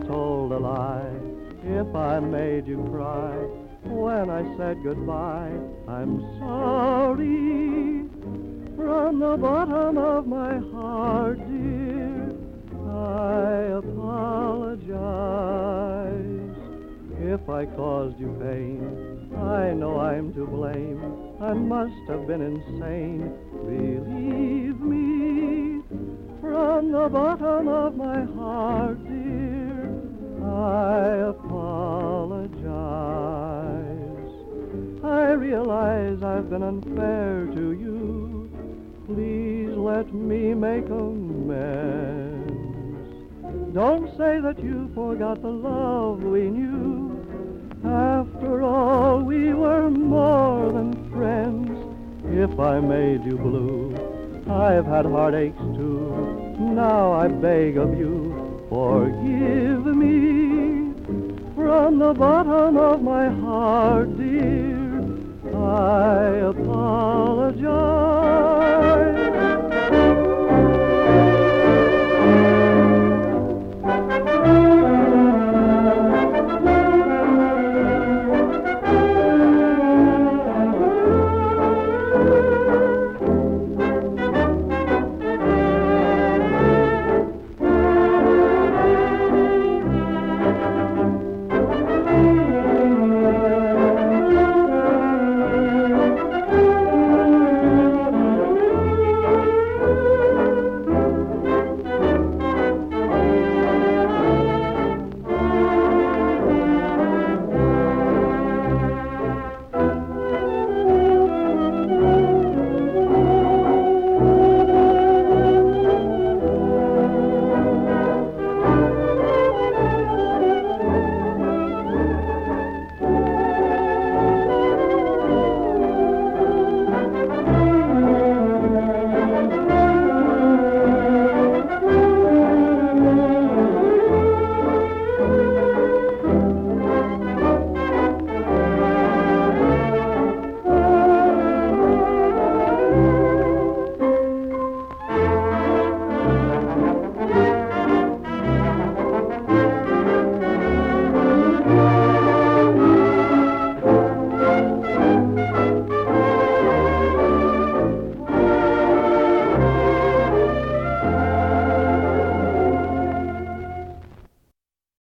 told a lie, if I made you cry when I said goodbye, I'm sorry from the bottom of my heart, dear. I apologize if I caused you pain. I know I'm to blame. I must have been insane. Believe me, from the bottom of my heart, dear, I apologize. I realize I've been unfair to you. Please let me make amends. Don't say that you forgot the love we knew. After all, we were more than friends. If I made you blue, I've had heartaches too. Now I beg of you, forgive me. From the bottom of my heart, dear, I apologize.